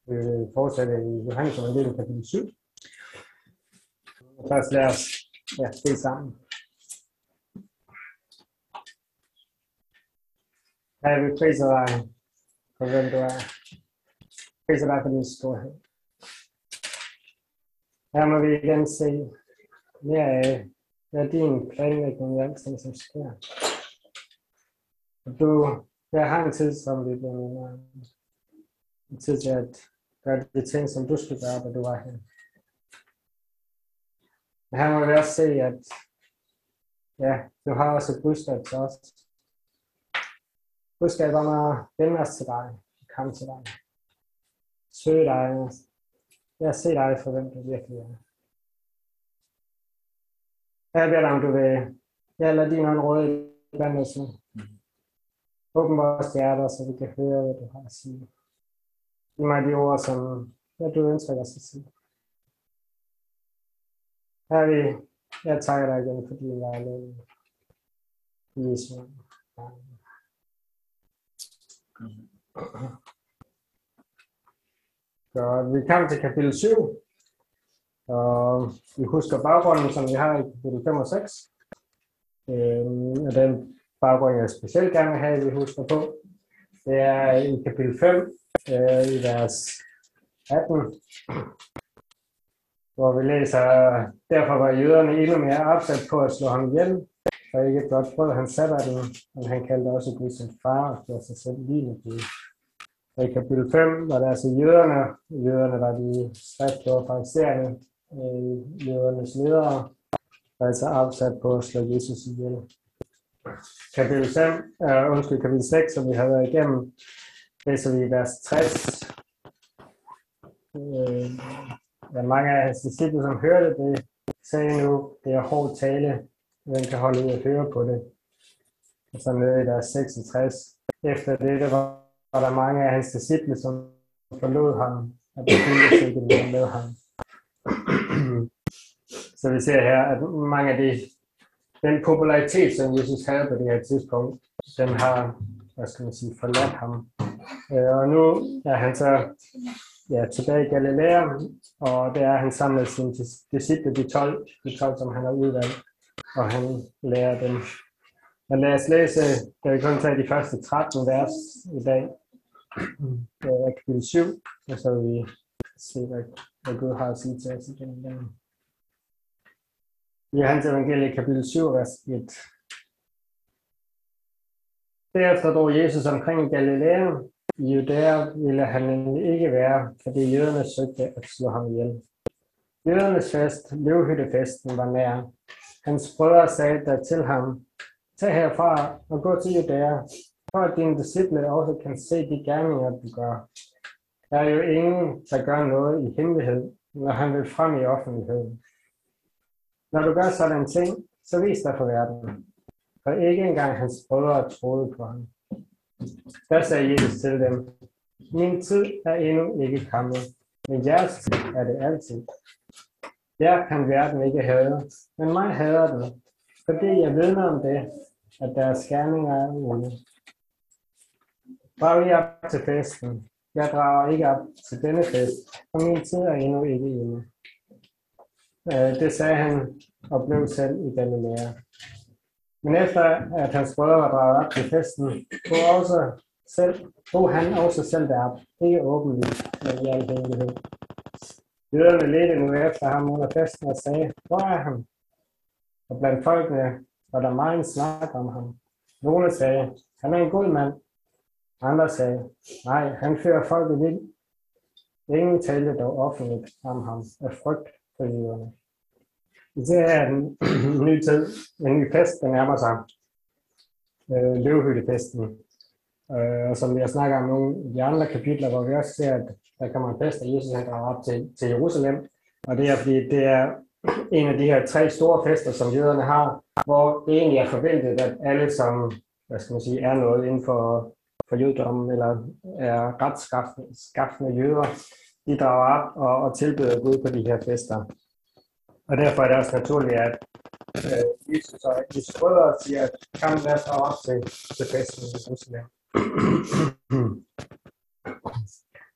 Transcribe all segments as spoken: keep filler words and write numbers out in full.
Vi vil fortsætte i Johannes evangelium kapitel syv. Først lad os ja, bede sammen. Herre, vi priser dig for hvem du er. Priser dig for din storhed. Her må vi igen se mere af, hvad din planlægning i alting, som sker. Og du jeg har en tid, som vi bliver en tid til at gøre de ting, som du skulle gøre, da du var her. Men her må vi også se, at ja, du har også et budskab til os. Budskab om at vende os til dig, komme til dig, søge dig, ja, se dig for hvem du virkelig er. Her beder dig, om du vil ja, lade din ånd råde blandt os nu. Åbn vores hjerter, så vi kan høre, hvad du har at sige. Giv mig de ord, som ja, du ønsker os at sige. Her vi, jeg takker dig igen for din lejlighed. I Jesu navn. Så vi kom til kapitel syv. Og vi husker baggrunden, som vi har i kapitel fem og seks. Øhm, og den baggrund, jeg specielt gerne vil have, at vi husker på, det er i kapitel fem, øh, i vers atten, hvor vi læser, derfor var jøderne endnu mere opsat på at slå ham ihjel, og ikke blot brød han sabbaten, men han kaldte også Gud sin far og gjorde sig selv lige med Gud. Og i kapitel fem var der altså jøderne, jøderne var de skriftkloge farisæerne, øh, jødernes ledere, der altså opsat på at slå Jesus ihjel. Kapitel fem, øh, undskyld, kapitel seks, som vi har været igennem, læser vi i vers tres. Øh, ja, mange af hans disciple, som hørte det, sagde nu, det er hård tale, hvem kan holde ud at høre på det. Og så nede i vers seksogtres. Efter det, var, var der mange af hans disciple, som forlod ham, og begyndte ikke mere med ham. Så vi ser her, at mange af de den popularitet, som Jesus havde på det her tidspunkt, den har, hvad skal man sige, forladt ham. Og nu er han så ja, tilbage i Galilea, og der er han sammen med sine disciple, de tolv, de tolv, som han har udvalgt, og han lærer dem. Men lad os læse, der vil kun tage de første tretten vers i dag, af kapitel syv, og så vil vi se, hvad, hvad Gud har at sige til os igen dagen. I Johannes evangelie kapitel syv, vers et. Derefter drog Jesus omkring i Galilea. I Judæa ville han nemlig ikke være, fordi jøderne søgte at slå ham ihjel. Jødernes fest, løvhyttefesten, var nær. Hans brødre sagde der til ham, tag herfra og gå til Judæa, for at dine disciple også kan se de gerninger, du gør. Der er jo ingen, der gør noget i hemmelighed, når han vil frem i offentligheden. Når du gør sådan en ting, så vis dig for verden. For ikke engang hans brødre troede på ham. Der sagde Jesus til dem, min tid er endnu ikke kommet, men jeres tid er det altid. Der kan verden ikke hade, men mig hader den, fordi jeg vidner om det, at deres gerninger er onde. Drag I op til festen. Jeg drager ikke op til denne fest, for min tid er endnu ikke inde. Det sagde han og blev selv i Galilea. Men efter at hans brødre var draget op til festen, tog, også selv, tog han også selv derop, ikke åbenlyst, men i al hemmelighed. Jøderne ledte nu efter ham under festen og sagde, hvor er han? Og blandt folkene var der meget snak om ham. Nogle sagde, han er en god mand. Andre sagde, nej, han fører folket vild. Ingen talte dog offentligt om ham af frygt for jøderne. Vi ser her en ny tid, en ny fest, der nærmer sig, øh, løvhyttefesten. Øh, og som vi har snakket om nogle af de andre kapitler, hvor vi også ser, at der kommer en fest, og Jesus han drager op til, til Jerusalem. Og det er fordi, det er en af de her tre store fester, som jøderne har, hvor det egentlig er forventet, at alle, som hvad skal man sige, er noget inden for, for jødedommen, eller er retskaffende jøder, de drager op og, og tilbeder Gud på de her fester. Og derfor er det også naturligt, at øh, Jesus og Jesu brødre siger, at kom lad os op til, til festen i Jerusalem.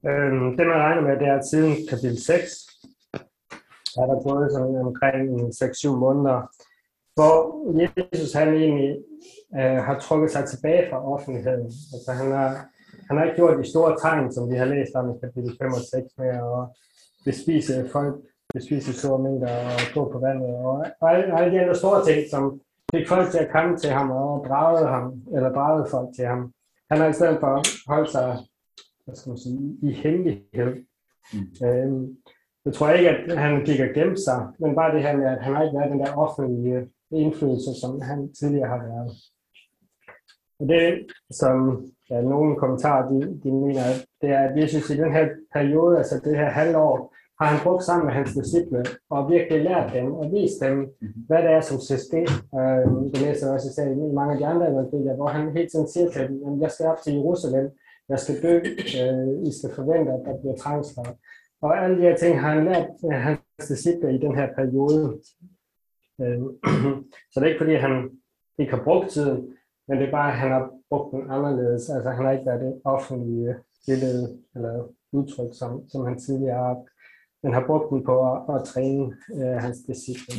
Øhm, det man regner med, det er, at siden kapitel seks er der gået sådan omkring seks syv måneder, hvor Jesus han egentlig øh, har trukket sig tilbage fra offentligheden. Altså han har, han har ikke gjort de store tegn, som vi har læst om i kapitel fem og seks, med at bespise folk, bespise store mængder og gå på vandet, og, og alle, alle de andre store ting, som fik folk til at komme til ham og dragede ham, eller dragede folk til ham. Han har i stedet for holdt sig, hvad skal man sige, i hemmelighed. Mm. Øhm, jeg tror ikke, at han gik og gemte sig, men bare det her med, at han har ikke været den der offentlige indflydelse, som han tidligere har været. Og det, som ja, nogle kommentarer, de, de mener, det er, at Jesus i den her periode, altså det her halvår, har han brugt sammen med hans disciple, og virkelig lært dem, og vist dem, hvad det er, som skal ske. Øh, det læser også i i mange af de andre evangelier, hvor han hele tiden siger til dem, at jeg skal op til Jerusalem, jeg skal dø, øh, I skal forvente, at der bliver trængsler. Og alle de her ting har han lært af hans disciple i den her periode. Øh, så det er ikke fordi, han ikke har brugt tiden, men det er bare, at han har brugt den anderledes. Altså han har ikke været det offentlige billede eller udtryk, som, som han tidligere har haft, men har brugt den på at, at træne øh, hans disciple.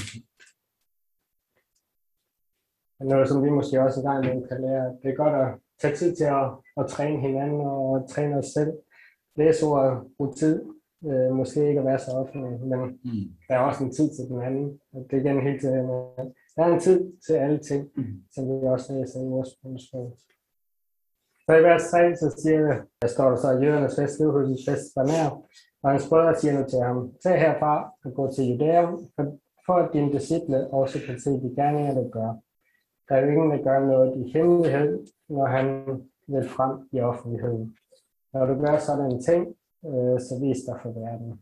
Noget, som vi måske også engang med kan lære. Det er godt at tage tid til at, at træne hinanden og træne os selv. Læse ord, bruge tid. Øh, måske ikke at være så offentlig, men mm. der er også en tid til den anden. Og det er igen helt til, der er en tid til alle ting, mm. som vi også læser i vores sprog. Så i vers tre, så siger, der står der så, at jødernes fest, livhusets fest var nær, og hans brødre siger nu til ham, tag herfra og gå til Judæa, for, for at dine disciple også kan se de gerninger, der gør. Der er jo ingen, der gør noget i hemmelighed, når han vil frem i offentligheden. Når du gør sådan en ting, øh, så vis dig for verden.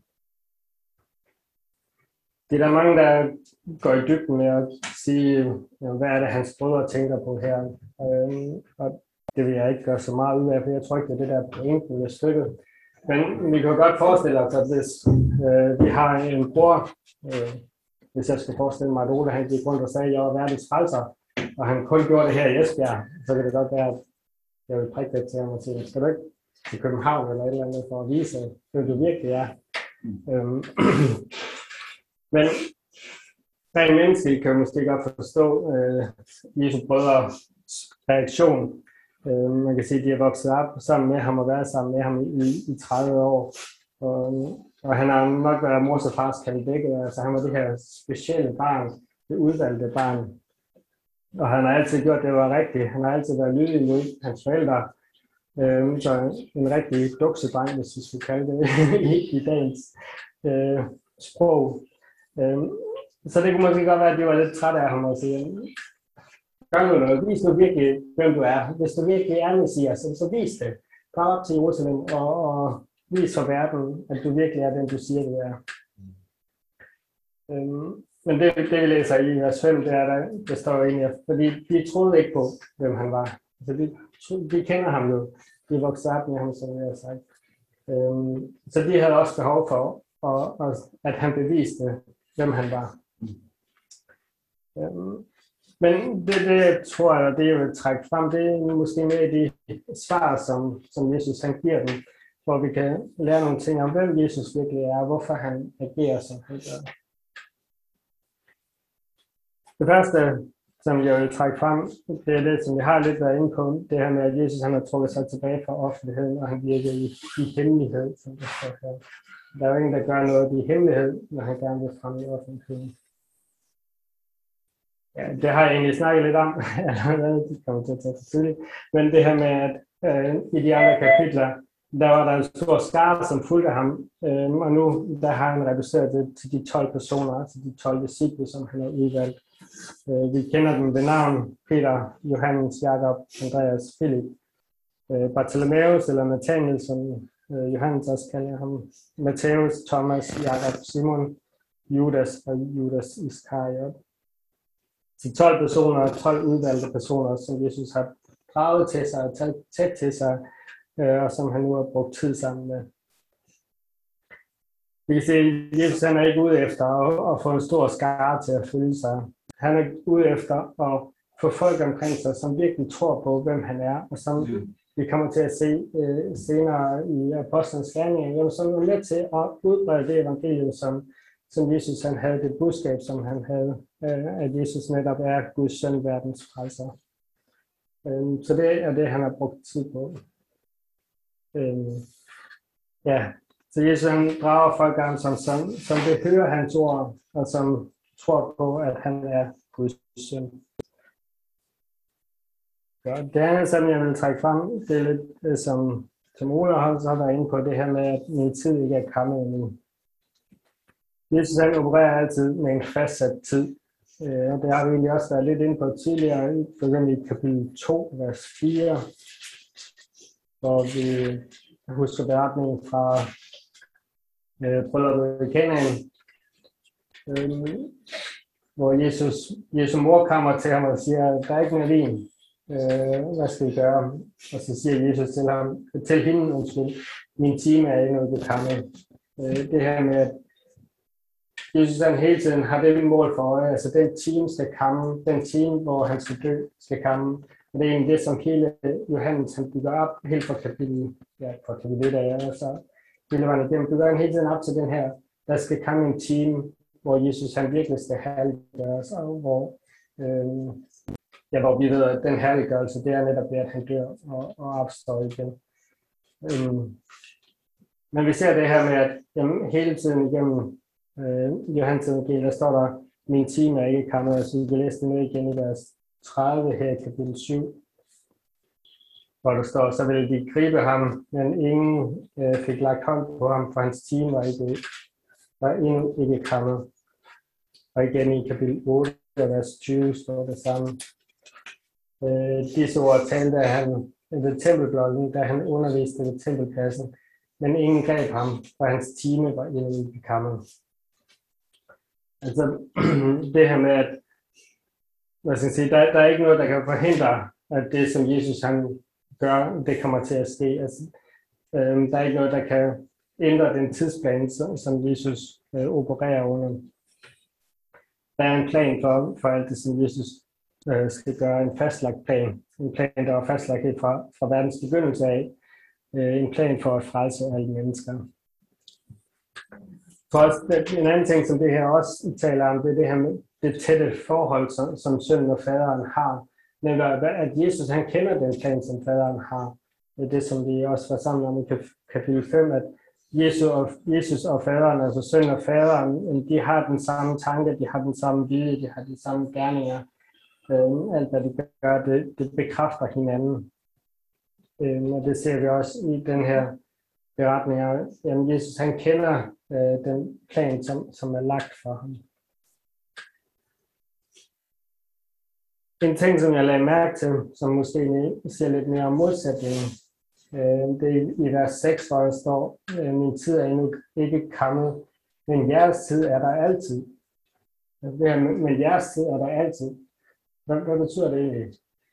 Det er der mange, der går i dybden med at sige, hvad er det, hans brødre tænker på her. Øh, og det vil jeg ikke gøre så meget ud af, for jeg tror ikke, det er det der pointen med stykket. Men vi kan godt forestille os, at hvis øh, vi har en bror, øh, hvis jeg skal forestille mig, at Ole han gik rundt og sagde, at jeg var verdens frelser, og han kun gjorde det her i Esbjerg, så kan det godt være, at jeg vil prikke det til ham og sige, skal du ikke til København eller et eller andet for at vise, hvem du virkelig er. Mm. Øhm, men rent menneskeligt kan man måske godt forstå øh, Jesu brødres reaktion. Øh, man kan sige, at de har vokset op sammen med ham og været sammen med ham i, i tredive år. Og, og han har nok været mors og fars kandidat, altså han var det her specielle barn, det udvalgte barn. Og han har altid gjort det, var rigtigt. Han har altid været lydig mod hans forældre. Øh, så en rigtig duksedreng, hvis vi skulle kalde det i, i dagens øh, sprog. Øh, så det kunne måske godt være, at de var lidt trætte af ham og sige, gør nu noget, vis nu virkelig, hvem du er. Hvis du virkelig er Messias, så, så vis det. Gå op til Jerusalem og, og vis for verden, at du virkelig er den, du siger, du er. Øh, Men det, det vi læser i vers fem, det er der, det står egentlig, fordi de troede ikke på, hvem han var. Altså de, de kender ham jo. De voksede op med ham, som jeg har sagt. Øhm, så de havde også behov for, og, og, at han beviste, hvem han var. Øhm, men det, det tror jeg, det jeg vil trække frem, det er måske med de svar, som, som Jesus han giver dem, hvor vi kan lære nogle ting om, hvem Jesus virkelig er, og hvorfor han agerer, som han gør. Det første, som jeg vil trække frem, det er det, som jeg har lidt været inde på, det her med, at Jesus han har trukket sig tilbage fra offentligheden, og han virker i, i hemmelighed, som det står her. Der er jo ingen, der gør noget i hemmelighed, når han gerne vil frem i offentligheden. Ja, det har jeg egentlig snakket lidt om, det kommer til at tage for tidligt, men det her med, at øh, i de andre kapitler, der var der en stor skare, som fulgte ham, øh, og nu der har han reduceret det til de tolv personer, til de tolv disciple, som han har udvalgt. Øh, vi kender dem ved navn: Peter, Johannes, Jakob, Andreas, Philip, øh, Bartholomeus eller Nathanael, som øh, Johannes også kalder ham, Matthæus, Thomas, Jakob, Simon, Judas og Judas Iskariot. De tolv personer, tolv udvalgte personer, som Jesus har draget til sig og taget tæt til sig, øh, og som han nu har brugt tid sammen med. Vi kan se, at Jesus han er ikke ude efter at, at få en stor skare til at følge sig. Han er ude efter at få folk omkring sig, som virkelig tror på, hvem han er, og som vi kommer til at se øh, senere i Apostlenes Gerninger, som er med til at udbrede det evangelium, som, som Jesus han havde, det budskab, som han havde, øh, at Jesus netop er Guds søn, verdens frelser. Øh, så det er det, han har brugt tid på. Øh, ja, så Jesus han drager folk an, som, som, som vil høre hans ord, og som tror på, at han er Guds søn. Godt. Det andet, som jeg vil trække frem, det er lidt, som, som Ole har været inde på, det her med, at min tid ikke er kommet endnu. Jesus han opererer altid med en fastsat tid. Og det har vi egentlig også været lidt inde på tidligere, for eksempel i kapitel to, vers fire, hvor vi husker beretningen fra øh, brylluppet i Kanaan, øh, hvor Jesus, Jesu mor kommer til ham og siger, der er ikke mere vin. Øh, hvad skal vi gøre? Og så siger Jesus til ham, til hende, undskyld, min time er endnu ikke kommet. Øh, det her med, at Jesus han hele tiden har det mål for øje, altså den time skal komme, den time, hvor han skal dø, skal komme. Og det er egentlig det, som hele Johannes han bygger op, helt fra kapitel, ja, fra kapitel et af, og så hele vejen igennem, bygger han hele tiden op til den her, der skal komme en time, hvor Jesus han virkelig skal herliggøres, og hvor, øh, ja, hvor vi ved, at den herliggørelse, det er netop det, at han dør og, og opstår igen. Øh, men vi ser det her med, at jamen, hele tiden igennem øh, Johannes evangeliet, der står der, min time er ikke kommet, og så vi kan læse det ned igen i vers tredive her i kapitel syv, hvor der står, så ville de gribe ham, men ingen øh, fik lagt hånd på ham, for hans time var, ikke, var endnu ikke kommet. Og igen i kapitel otte, vers tyve, står det samme. Øh, disse ord talte han ved tempelblokken, da han underviste ved tempelpladsen, men ingen greb ham, for hans time var endnu ikke kommet. Altså det her med, at hvad skal jeg sige, der, der er ikke noget, der kan forhindre, at det, som Jesus han gør, det kommer til at ske. Altså, øhm, der er ikke noget, der kan ændre den tidsplan, som, som Jesus øh, opererer under. Der er en plan for, for alt det, som Jesus øh, skal gøre, en fastlagt plan. En plan, der var fastlagt helt fra, fra verdens begyndelse af. Øh, en plan for at frelse alle mennesker. For os, en anden ting, som det her også taler om, det er det her med det tætte forhold, som, som sønnen og faderen har. Nemlig, at Jesus han kender den plan, som faderen har. Det er det, som vi også var sammen om i kapitel fem, at Jesus og, Jesus og faderen, altså sønnen og faderen, de har den samme tanke, de har den samme vilje, de har de samme gerninger. Øhm, alt hvad de gør, det, det bekræfter hinanden. Øhm, og det ser vi også i den her beretning. Jamen, Jesus han kender øh, den plan, som, som er lagt for ham. En ting, som jeg lagde mærke til, som måske ser lidt mere om modsætningen, øh, det er i vers seks, hvor der står, øh, min tid er endnu ikke kommet, men jeres tid er der altid. Det her, men jeres tid er der altid. Hvad, hvad betyder det egentlig?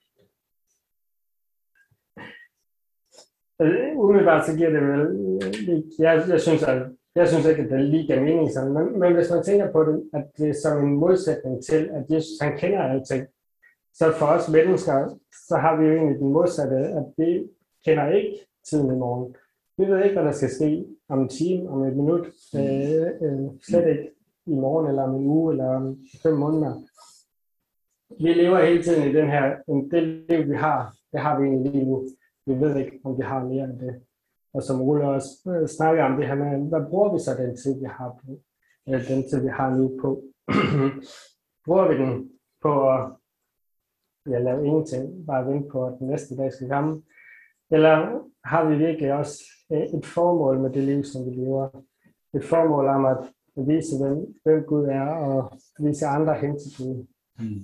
Altså, umiddelbart så giver det vel, jeg, jeg, synes, at, jeg synes ikke, at det lige giver mening sådan, men, men hvis man tænker på det, at det er som en modsætning til, at Jesus han kender alting, så for os mennesker, så har vi jo egentlig den modsatte, at vi kender ikke tiden i morgen. Vi ved ikke, hvad der skal ske om en time, om et minut, øh, øh, slet ikke i morgen, eller om en uge, eller om fem måneder. Vi lever hele tiden i den her, det liv vi har, det har vi egentlig lige nu. Vi ved ikke, om vi har mere end det. Og som Ole også øh, snakker om det her med, hvad bruger vi så den tid, vi har på? Øh, den tid, vi har nu på? Bruger vi den på at ja, lave ingenting, bare vente på, at den næste dag skal komme? Eller har vi virkelig også et formål med det liv, som vi lever? Et formål om at vise, hvem, hvem Gud er, og vise andre hen til Gud. Mm.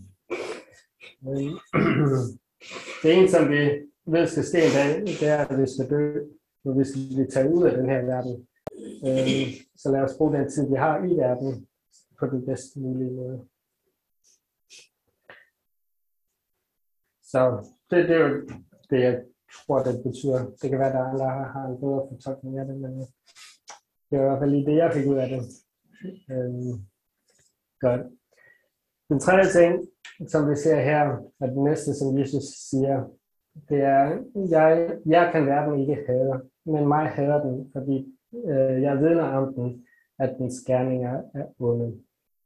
Det ene, som vi ved skal ske en dag, det er, at vi skal dø, når vi skal blive taget ud af den her verden. Så lad os bruge den tid, vi har i verden, på den bedste mulige måde. Så det, det er jo det, jeg tror, det betyder. Det kan være, at der andre har en bedre fortolkning af det, men det er i hvert fald lige det, jeg fik ud af det. Øhm, godt. Den tredje ting, som vi ser her, er det næste, som Jesus siger, Det er, jeg, jeg kan verden ikke hade, men mig hader den, fordi øh, jeg vidner om den, at dens gerninger er onde.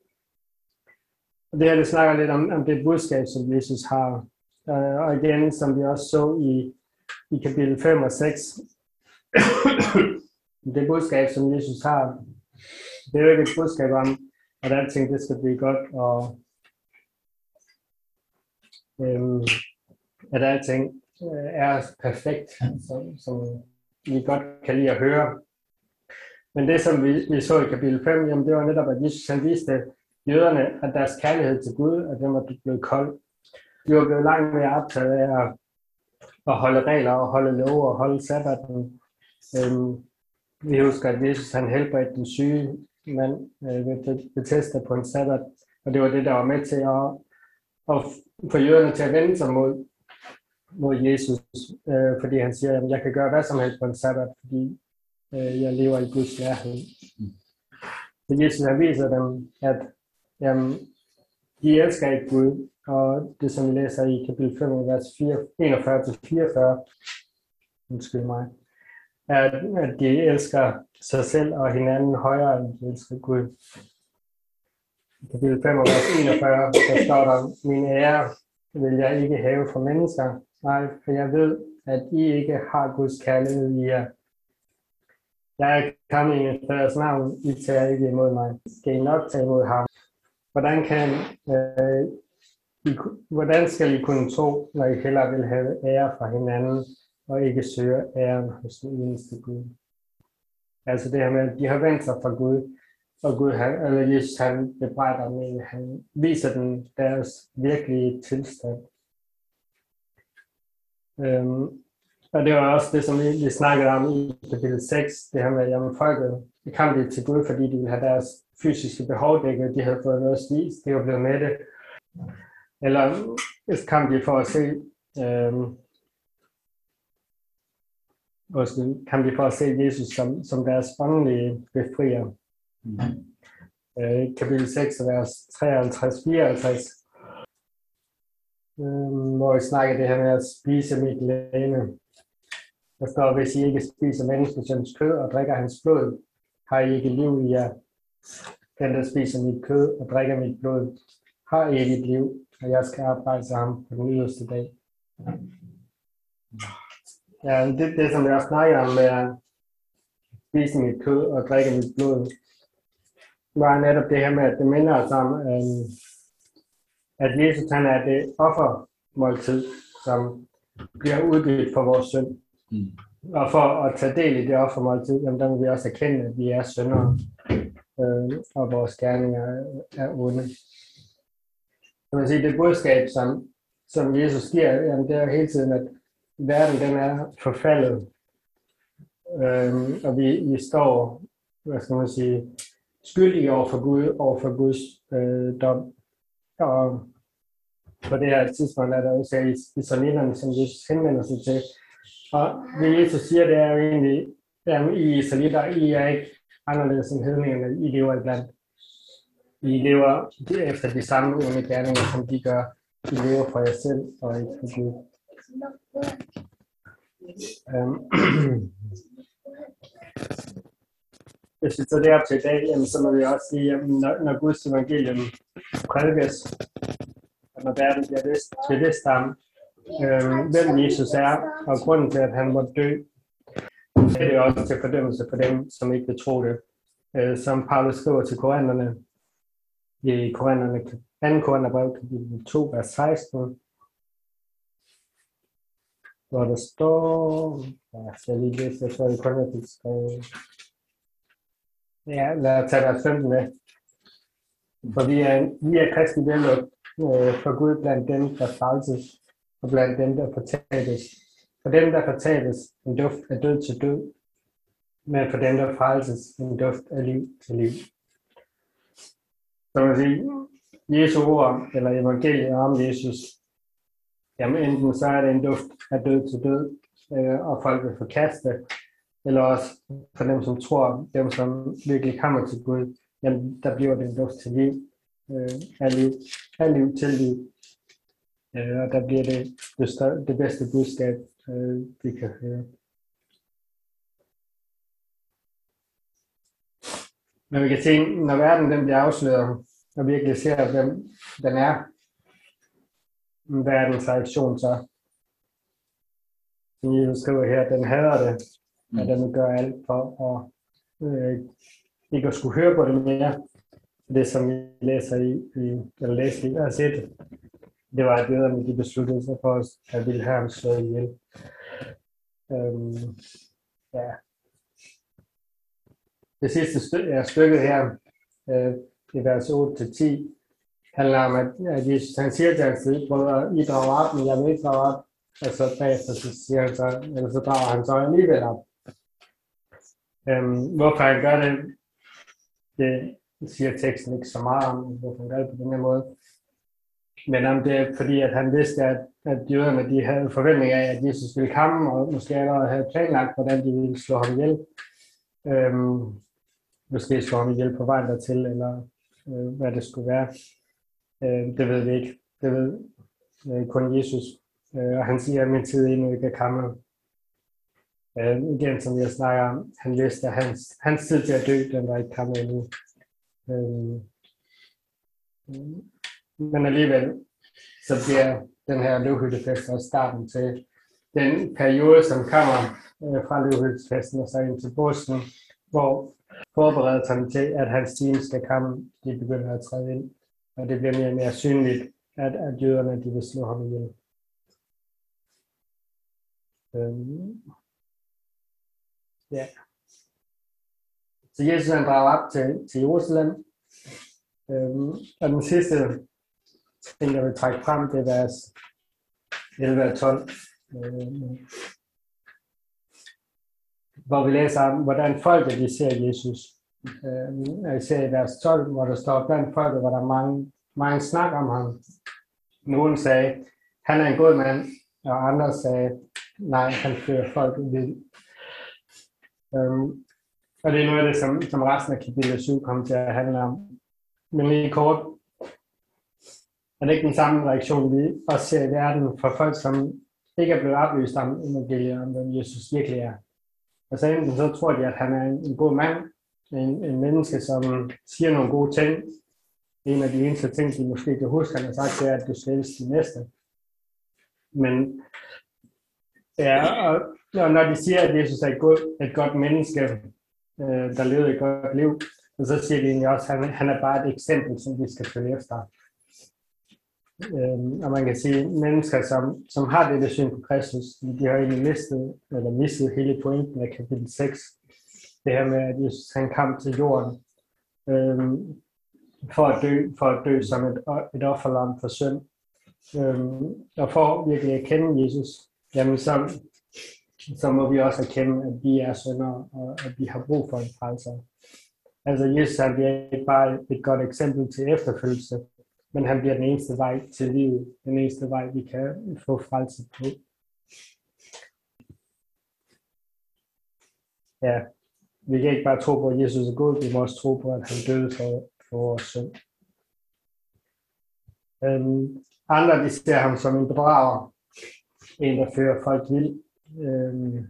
Og det her, det snakker lidt om, om det budskab, som Jesus har. Øh, og igen, som vi også så i, i kapitel fem og seks, det budskab, som Jesus har, det er jo ikke et budskab om, at alting det skal blive godt, og øhm, at alting øh, er perfekt, som, som vi godt kan lide at høre. Men det, som vi, vi så i kapitel fem, jamen, det var netop, at Jesus han viste jøderne, at deres kærlighed til Gud, at den var blevet kold. De var blevet langt mere optaget af at, at holde regler og holde love og holde sabbaten. Øhm, vi husker, at Jesus han helbredte den syge mand øh, ved Bethesda på en sabbat, og det var det, der var med til at, at få jøderne til at vende sig mod, mod Jesus, øh, fordi han siger, at jeg kan gøre hvad som helst på en sabbat, fordi øh, jeg lever i Guds nærhed. Så Jesus han viser dem, at jamen, de elsker ikke Gud, og det som vi læser i kapitel fem, vers enogfyrre til fireogfyrre, undskyld mig, at, at de elsker sig selv og hinanden højere, end de elsker Gud. I kapitel fem, vers enogfyrre, der står der, min ære vil jeg ikke have for mennesker, nej, for jeg ved, at I ikke har Guds kærlighed i jer. Jeg er kommet i min faders navn, I tager ikke imod mig. Skal I nok tage imod ham? Hvordan, kan, øh, I, hvordan skal I kunne tro, når I hellere vil have ære fra hinanden, og ikke søge æren hos den eneste Gud? Altså det her med, at de har vendt sig fra Gud, og Gud, han, eller Jesus, han bebrejder dem, han viser dem deres virkelige tilstand. Øhm, og det var også det, som vi, vi snakkede om i kapitel seks, det her med, at folket kom de til Gud, fordi de ville have deres fysiske behov dækket, de havde fået noget at spise, de var blevet med det. Eller så kom de for at se, øhm, også kom de for at se Jesus som, som deres åndelige befrier. Mm. Øh, kapitel seks, vers treoghalvtreds til fireoghalvtreds, øh, hvor vi snakker det her med at spise mit legeme. Der står, hvis I ikke spiser menneskesøns kød og drikker hans blod, har I ikke liv i jer. Den, der spiser mit kød og drikker mit blod, har evigt liv, og jeg skal oprejse ham på den yderste dag. Ja, det, det som jeg også snakker om med at spise mit kød og drikke mit blod, var netop det her med, at det minder os om, at Jesus han er det offermåltid, som bliver udgivet for vores synd. Mm. Og for at tage del i det offermåltid, jamen, der må vi også erkende, at vi er syndere, øh, og vores gerninger er onde. Så man siger, det budskab, som, som Jesus giver, jamen, det er jo hele tiden, at verden den er forfaldet, øh, og vi, vi står, hvad skal man sige, skyldige over for Gud, over for Guds øh, dom. Og på det her tidspunkt er der også i israelitterne, som Jesus henvender sig til. Og det Jesus siger, det er jo egentlig, at I israelitter, I er ikke anderledes end hedningerne, I lever iblandt. I lever efter de samme onde gerninger, som de gør. I lever for jer selv og ikke for Gud. Um, Hvis vi tager det op til i dag, jamen, så må vi også sige, at når, når Guds evangelium prædikes, og når verden bliver bevidst om, øh, hvem Jesus er, og grunden til, at han måtte dø, så er det også til fordømmelse for dem, som ikke vil tro det. Øh, som Paulus skriver til korinterne, i korinterne, anden Korintherbrev, kapitel to, vers seksten, hvor der står, ja, så jeg lige læser, jeg tror, det kun er til skrevet. Ja, lad os tage vers femten med. For vi er, vi er kristne billeder øh, for Gud blandt dem, der frelses, og blandt dem, der fortabes. For dem, der fortabes, en duft af død til død, men for dem, der frelses, en duft af liv til liv. Så man sige, Jesu ord, eller evangeliet om Jesus, jamen enten så er det en duft af død til død, øh, og folk vil forkaste, eller også for dem, som tror, dem, som virkelig kommer til Gud, jamen, der bliver det en duft til liv, øh, af liv, af liv til liv. Øh, og der bliver det det, større, det bedste budskab, øh, vi kan høre. Men vi kan se, når verden den bliver afsløret, og virkelig ser, hvem den er, hvad er dens reaktion så? Som Jesus skriver her, den hader det, og den vil gøre alt for at øh, ikke at skulle høre på det mere. Det, som vi læser i, i eller læser i vers et, det var, at jøderne de besluttede sig for os, at ville have ham slået ihjel. Øhm, ja. Det sidste stykke, er stykket her, øh, i vers otte til ti, handler om, at, at Jesus han siger til hans brødre, I drager op, men jeg vil ikke drage op. Og så bagefter så siger han så, eller så drager han så alligevel op. Øhm, hvorfor han gør det, det siger teksten ikke så meget om, hvorfor han gør det på den her måde. Men om det er fordi, at han vidste, at, at jøderne de havde forventning af, at Jesus ville komme, og måske allerede havde planlagt, hvordan de ville slå ham ihjel. Øhm, måske slå ham ihjel på vej dertil, eller øh, hvad det skulle være. Øh, det ved vi ikke. Det ved øh, kun Jesus. Øh, og han siger, at min tid endnu ikke er kommet. Øh, igen, som jeg snakker om, han vidste, at hans, hans tid til at dø, den var ikke kommet endnu. Øh, men alligevel, så bliver den her løvhyttefest også starten til den periode, som kommer øh, fra løvhyttefesten og så ind til påsken, hvor forberedelserne til, at hans team skal komme, de begynder at træde ind. Og det bliver mere og mere synligt, at, at jøderne de vil slå ham ihjel. Øhm. Ja. Så Jesus han drager op til, til Jerusalem. Øhm. Og den sidste ting, jeg vil trække frem, det er vers elleve og tolv. Øhm. Hvor vi læser om, hvordan folket de ser Jesus. Øh, jeg ser i vers tolv, hvor der står, blandt folket var der mange, mange snak om ham. Nogen sagde, han er en god mand, og andre sagde, nej, han fører folket vild. Øhm, og det er noget af det, som, som resten af kapitel syv kommer til at handle om. Men lige kort, er det ikke den samme reaktion, vi også ser i verden for folk, som ikke er blevet oplyst om evangeliet, om hvem Jesus virkelig er. Altså enten så tror de, at han er en, en god mand, en, en menneske, som siger nogle gode ting. En af de eneste ting, de måske kan huske, han har sagt, det er, at du skal elske de næste. Men ja, og, og når de siger, at Jesus er et, god, et godt menneske, øh, der levede et godt liv, så siger de egentlig også, at han, han er bare et eksempel, som vi skal følge efter. Øhm, og man kan sige, at mennesker, som, som har dette syn på Kristus, de har egentlig mistet, eller mistet hele pointen af kapitel seks. Det her med, at Jesus han kom til jorden øhm, for at dø, for at dø som et, et offerlam for synd. Øhm, og for virkelig at kende Jesus, jamen så, så må vi også erkende, at vi er syndere, og at vi har brug for en frelser. Altså Jesus han bliver ikke bare et godt eksempel til efterfølgelse, men han bliver den eneste vej til livet, den eneste vej, vi kan få frelse på. Ja, vi kan ikke bare tro på, at Jesus er god, vi må også tro på, at han døde for, for vores synd. Øhm, andre, de ser ham som en bedrager, en, der fører folk vild. Øhm,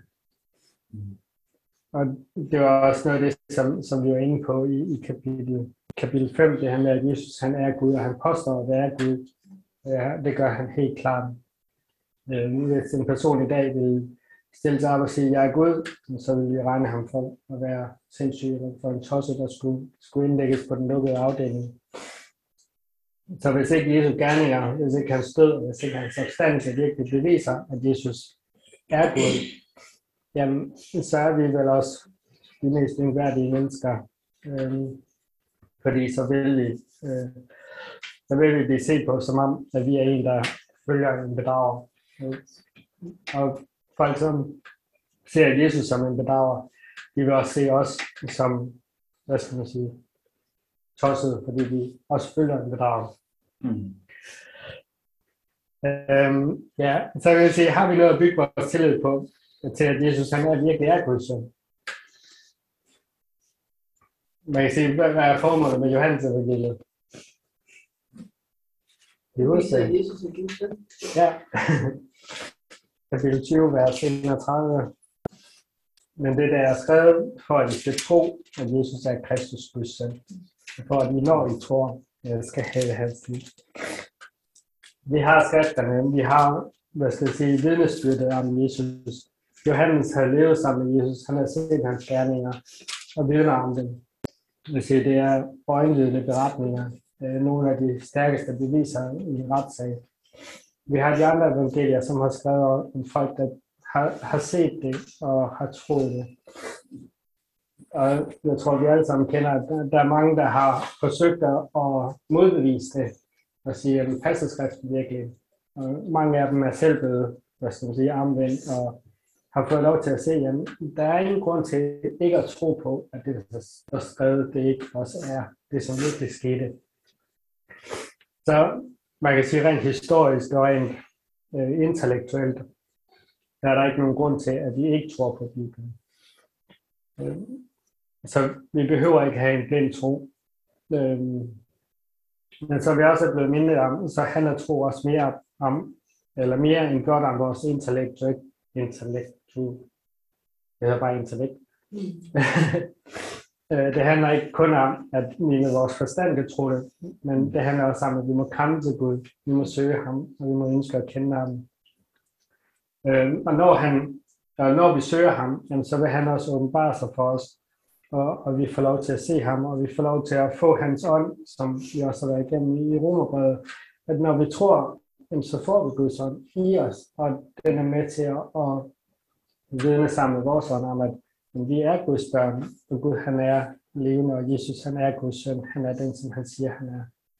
og det var også noget af det, som, som vi var inde på i, i kapitel, kapitel fem, det her med, at Jesus han er Gud, og han påstår at være Gud. Ja, det gør han helt klart. Øhm, hvis en person i dag vil stille sig op og sige, at jeg er Gud, så vil vi regne ham for at være sindssyg, eller for en tosse, der skulle, skulle indlægges på den lukkede afdeling. Så hvis ikke Jesu gerninger, hvis ikke hans død, hvis ikke hans opstandelse virkelig beviser, at Jesus er Gud, jamen, så er vi vel også de mest uværdige mennesker. Øhm, fordi så vil vi øh, så vil vi blive set på, som om, at vi er en, der følger en bedrager. Og folk, som ser Jesus som en bedrager, de vil også se os som, hvad skal man sige, tosset, fordi vi også følger en bedrager. Mm. Øhm, ja, så vil jeg sige, har vi noget at bygge vores tillid på, til at Jesus han er virkelig er Guds søn? Man kan sige, hvad er formålet med Johannes evangeliet? Det viser, at Jesus er Guds søn. Ja. Kapitel tyve, vers enogtredive. Men det der er skrevet for, at I skal tro, at Jesus er Kristus Guds søn. For at I, når I tror, skal have hans liv. Vi har skrifterne, vi har, hvad skal jeg sige, vidnesbyrdet om Jesus. Johannes har levet sammen med Jesus, han har set hans gerninger og vidner om dem. Det er øjenvidende beretninger, nogle af de stærkeste beviser i en retssag. Vi har de andre evangelier, som har skrevet om folk, der har, har set det og har troet det. Og jeg tror, vi alle sammen kender, at der er mange, der har forsøgt at modbevise det og sige, at passer skriften virkelig. Og mange af dem er selv blevet, hvad skal man sige, omvendt og har fået lov til at se, at der er ingen grund til ikke at tro på, at det, der er skrevet, det ikke også er det, som virkelig skete. Så man kan sige rent historisk og rent øh, intellektuelt, der er der ikke nogen grund til, at vi ikke tror på Bibelen. Øh, så vi behøver ikke have en blind tro. Øh, men så vi også er blevet mindet om, så handler tro også mere om, eller mere end godt om vores intellektuelle intellektu. Det er bare intellekt. Mm. Det handler ikke kun om, at vi med vores forstand kan tro det, men det handler også om, at vi må komme til Gud, vi må søge ham, og vi må ønske at kende ham. Og når, han, og når vi søger ham, jamen, så vil han også åbenbare sig for os, og, og vi får lov til at se ham, og vi får lov til at få hans ånd, som vi også har været igennem i Romerbrevet, at når vi tror, jamen, så får vi Guds ånd i os, og den er med til at, at vidne sammen med vores ånd om, at vi er Guds børn, og Gud han er levende, og Jesus han er Guds søn, han er den, som han siger, han er.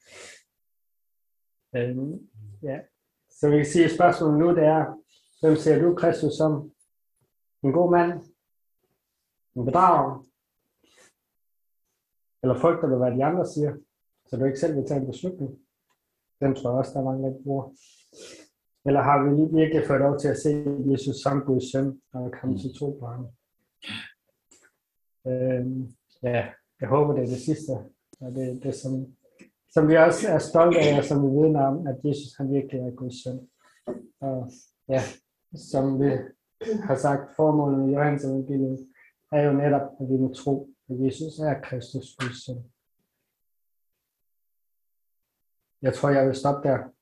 Øhm, ja. Så vi kan sige, at spørgsmålet nu det er, hvem ser du Kristus som? En god mand? En bedrager? Eller frygter du, hvad de andre siger, så du ikke selv vil tage en beslutning? Den tror jeg også, der er mange, der bruger. Eller har vi virkelig fået lov til at se Jesus som Guds søn, og komme til tro på ham? Øhm, ja, jeg håber, det er det sidste. Og det er det, som, som vi også er stolte af, og som vi vidner om, at Jesus han virkelig er Guds søn. Og ja, som vi har sagt, formålet med Johannes evangeliet er jo netop, at vi må tro, at Jesus er Kristus Guds søn. Jeg tror, jeg vil stoppe der.